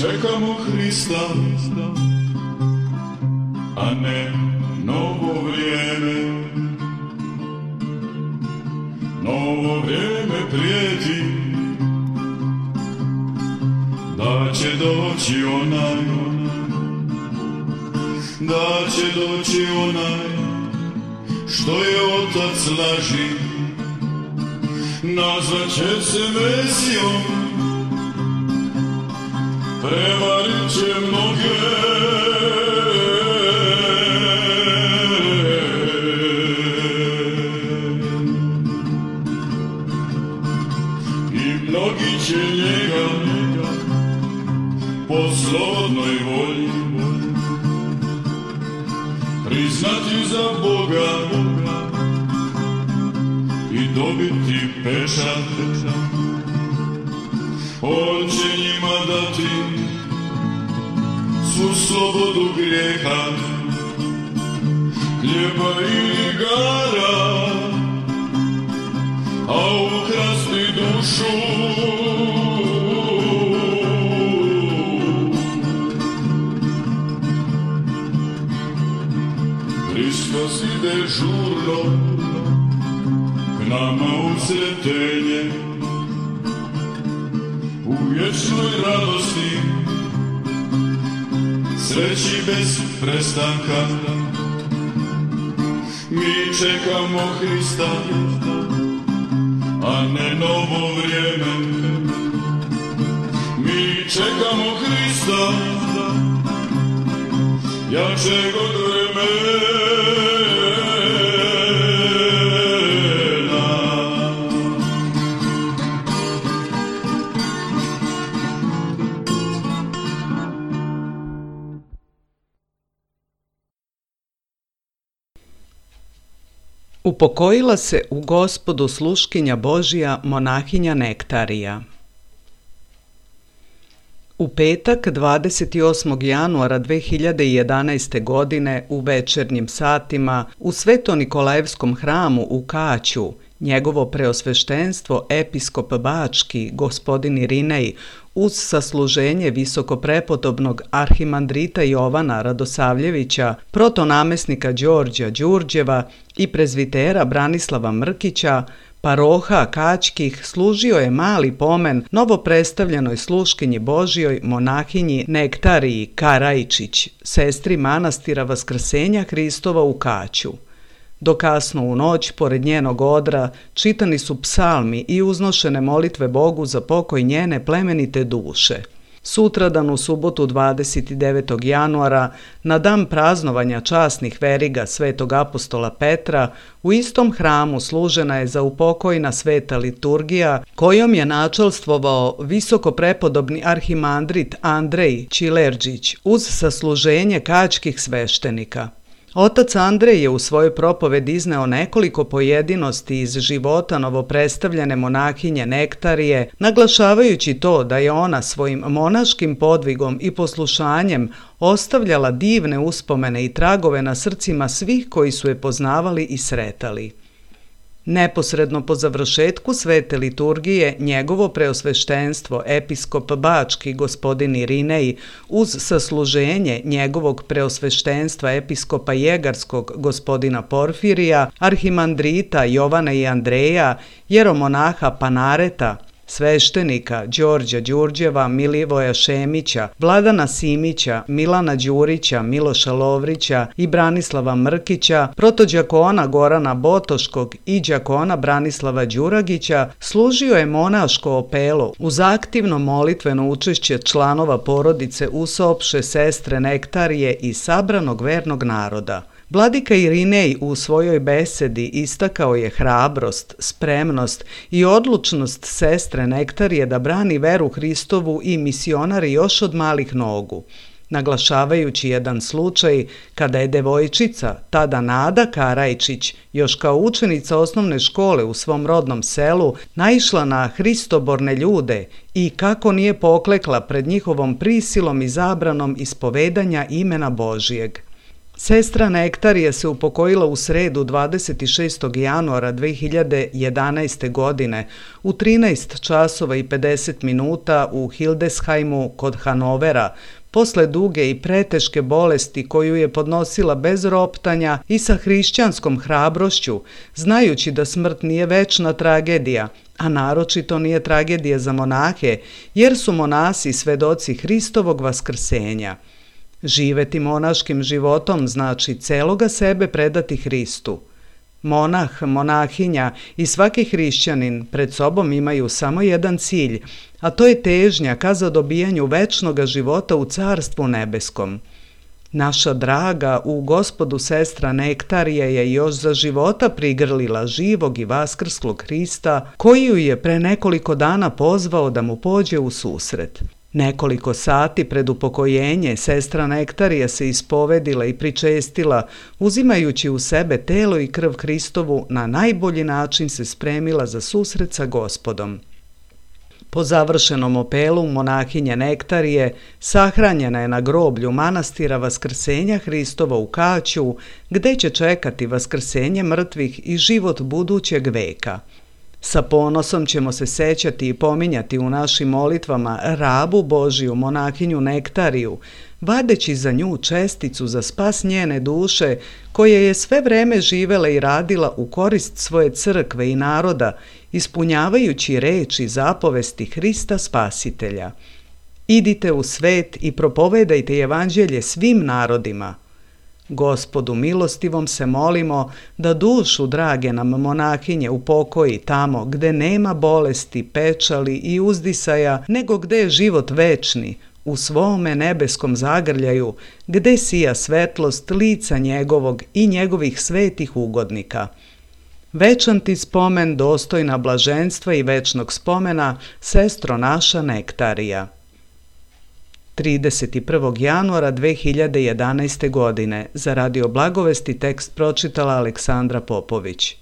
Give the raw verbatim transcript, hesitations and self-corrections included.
čekamo Hrista, a ne novo vrijeme. Novo vrijeme prijeti, da će doći onaj, da će doći onaj, što je otac laži, nazvat će se Mesijom, prevarit će mnoge. I mnogi će njega po slobodnoj volji priznati za Boga i dobiti pečat. On će njima dati svu slobodu grijeha, hljeba i igara, a ukrasti dušu. Hristos ide žurno k nama u sretenje, u vječnoj radosti, sreći bez prestanka. Mi čekamo Hrista, a ne novo vrijeme. Mi čekamo Hrista, jačeg od vremena. Upokojila se u Gospodu sluškinja Božja monahinja Nektarija. U petak dvadeset osmog januara dve hiljade jedanaeste. godine u večernjim satima u Sveto-Nikolajevskom hramu u Kaću njegovo preosveštenstvo episkop Bački gospodin Irinej uz sasluženje visokoprepodobnog arhimandrita Jovana Radosavljevića, protonamesnika Đorđa Đurđeva i prezvitera Branislava Mrkića, paroha Kaćkih, služio je mali pomen novopredstavljenoj sluškinji Božjoj monahinji Nektariji Karajčić, sestri manastira Vaskrsenja Hristova u Kaću. Do kasno u noć, pored njenog odra, čitani su psalmi i uznošene molitve Bogu za pokoj njene plemenite duše. Sutradan u subotu dvadeset devetog januara, na dan praznovanja časnih veriga svetog apostola Petra, u istom hramu služena je zaupokojna sveta liturgija, kojom je načelstvovao visokoprepodobni arhimandrit Andrej Čilerđić uz sasluženje kaćkih sveštenika. Otac Andrej je u svojoj propovedi izneo nekoliko pojedinosti iz života novopredstavljene monahinje Nektarije, naglašavajući to da je ona svojim monaškim podvigom i poslušanjem ostavljala divne uspomene i tragove na srcima svih koji su je poznavali i sretali. Neposredno po završetku svete liturgije, njegovo preosveštenstvo, episkop Bački gospodin Irinej, uz sasluženje njegovog preosveštenstva episkopa Jegarskog gospodina Porfirija, arhimandrita Jovana i Andreja, jeromonaha Panareta, sveštenika Đorđa Đurđeva, Milivoja Šemića, Vladana Simića, Milana Đurića, Miloša Lovrića i Branislava Mrkića, protođakona Gorana Botoškog i đakona Branislava Đuragića, služio je monaško opelo uz aktivno molitveno učešće članova porodice usaopše sestre Nektarije i sabranog vernog naroda. Vladika Irinej u svojoj besedi istakao je hrabrost, spremnost i odlučnost sestre Nektarije da brani veru Hristovu i misionari još od malih nogu, naglašavajući jedan slučaj kada je devojčica, tada Nada Karajčić, još kao učenica osnovne škole u svom rodnom selu, naišla na hristoborne ljude i kako nije poklekla pred njihovom prisilom i zabranom ispovedanja imena Božijeg. Sestra Nektarija se upokojila u sredu dvadeset šestog januara dve hiljade jedanaeste. godine u trinaest časova i pedeset minuta u Hildesheimu kod Hanovera, posle duge i preteške bolesti koju je podnosila bez roptanja i sa hrišćanskom hrabrošću, znajući da smrt nije večna tragedija, a naročito nije tragedija za monahe, jer su monasi svedoci Hristovog vaskrsenja. Živeti monaškim životom znači celoga sebe predati Hristu. Monah, monahinja i svaki hrišćanin pred sobom imaju samo jedan cilj, a to je težnja ka zadobijanju večnoga života u Carstvu nebeskom. Naša draga u Gospodu sestra Nektarija je još za života prigrlila živog i vaskrslog Hrista, koji ju je pre nekoliko dana pozvao da mu pođe u susret. Nekoliko sati pred upokojenje sestra Nektarija se ispovedila i pričestila, uzimajući u sebe telo i krv Hristovu, na najbolji način se spremila za susret sa Gospodom. Po završenom opelu monahinje Nektarije sahranjena je na groblju manastira Vaskrsenja Hristova u Kaću, gde će čekati vaskrsenje mrtvih i život budućeg veka. Sa ponosom ćemo se sećati i pominjati u našim molitvama rabu Božiju, monahinju Nektariju, vadeći za nju česticu za spas njene duše, koja je sve vreme živela i radila u korist svoje crkve i naroda, ispunjavajući reči zapovesti Hrista Spasitelja. Idite u svet i propovedajte evanđelje svim narodima. Gospodu milostivom se molimo da dušu drage nam monahinje upokoji tamo gde nema bolesti, pečali i uzdisaja, nego gde je život večni, u svome nebeskom zagrljaju, gde sija svetlost lica njegovog i njegovih svetih ugodnika. Večan ti spomen, dostojna blaženstva i večnog spomena, sestro naša Nektarija. trideset prvog januara dve hiljade jedanaeste. godine za Radio Blagovesti tekst pročitala Aleksandra Popović.